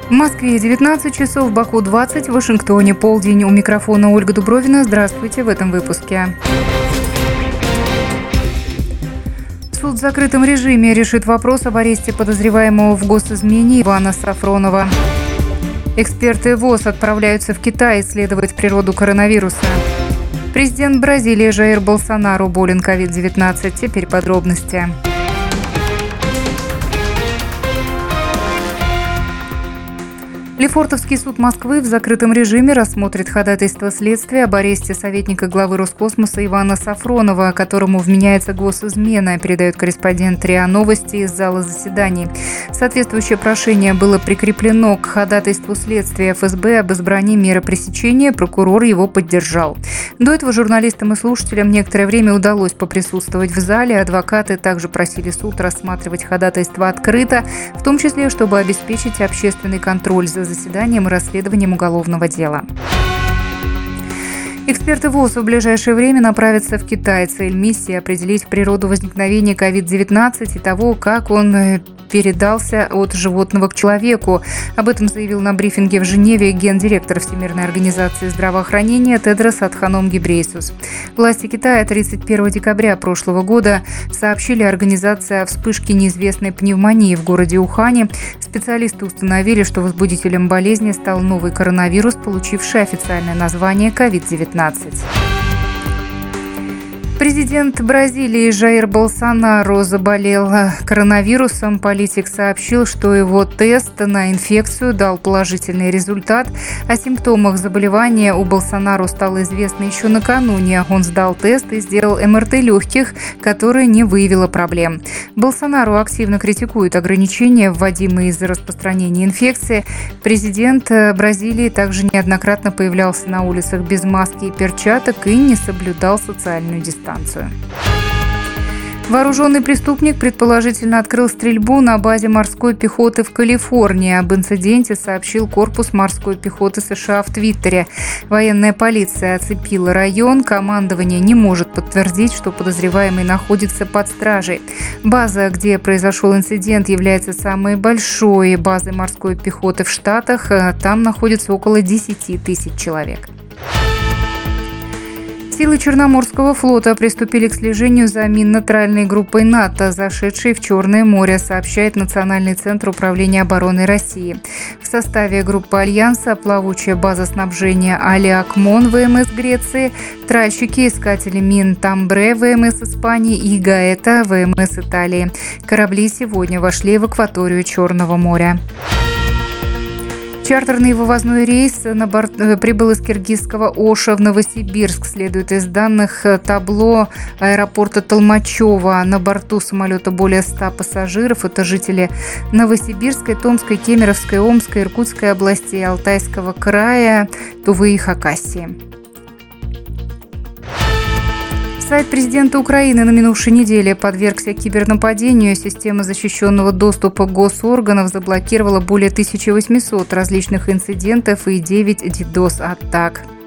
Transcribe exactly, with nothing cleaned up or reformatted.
В Москве девятнадцать часов, в Баку двадцать, в Вашингтоне полдень. У микрофона Ольга Дубровина. Здравствуйте в этом выпуске. Суд в закрытом режиме решит вопрос об аресте подозреваемого в госизмене Ивана Сафронова. Эксперты ВОЗ отправляются в Китай исследовать природу коронавируса. Президент Бразилии Жаир Болсонару болен ковид девятнадцать. Теперь подробности. Лефортовский суд Москвы в закрытом режиме рассмотрит ходатайство следствия об аресте советника главы Роскосмоса Ивана Сафронова, которому вменяется госизмена, передает корреспондент РИА Новости из зала заседаний. Соответствующее прошение было прикреплено к ходатайству следствия эф эс бэ об избрании меры пресечения, прокурор его поддержал. До этого журналистам и слушателям некоторое время удалось поприсутствовать в зале. Адвокаты также просили суд рассматривать ходатайство открыто, в том числе, чтобы обеспечить общественный контроль за заседанием и расследованием уголовного дела. Эксперты ВОЗ в ближайшее время направятся в Китай. Цель миссии – определить природу возникновения ковид девятнадцать и того, как он передался от животного к человеку. Об этом заявил на брифинге в Женеве гендиректор Всемирной организации здравоохранения Тедрос Адханом Гебрейсус. Власти Китая тридцать первого декабря прошлого года сообщили организации о вспышке неизвестной пневмонии в городе Ухане. Специалисты установили, что возбудителем болезни стал новый коронавирус, получивший официальное название ковид девятнадцать. Президент Бразилии Жаир Болсонару заболел коронавирусом. Политик сообщил, что его тест на инфекцию дал положительный результат. О симптомах заболевания у Болсонару стало известно еще накануне. Он сдал тест и сделал эм эр тэ легких, которое не выявило проблем. Болсонару активно критикует ограничения, вводимые из-за распространения инфекции. Президент Бразилии также неоднократно появлялся на улицах без маски и перчаток и не соблюдал социальную дистанцию. Вооруженный преступник предположительно открыл стрельбу на базе морской пехоты в Калифорнии. Об инциденте сообщил корпус морской пехоты США в Твиттере. Военная полиция оцепила район. Командование не может подтвердить, что подозреваемый находится под стражей. База, где произошел инцидент, является самой большой базой морской пехоты в Штатах. Там находится около десяти тысяч человек. Силы Черноморского флота приступили к слежению за минно-тральной группой НАТО, зашедшей в Черное море, сообщает Национальный центр управления обороной России. В составе группы Альянса плавучая база снабжения Алиакмон ВМС Греции, тральщики, искатели мин Тамбре ВМС Испании и Гаэта ВМС Италии. Корабли сегодня вошли в акваторию Черного моря. Чартерный вывозной рейс на борт прибыл из киргизского Оша в Новосибирск. Следует из данных табло аэропорта Толмачева. На борту самолета более ста пассажиров. Это жители Новосибирской, Томской, Кемеровской, Омской, Иркутской областей, Алтайского края, Тувы и Хакасии. Сайт президента Украины на минувшей неделе подвергся кибернападению. Система защищенного доступа госорганов заблокировала более тысячи восьмисот различных инцидентов и девять дидос-атак.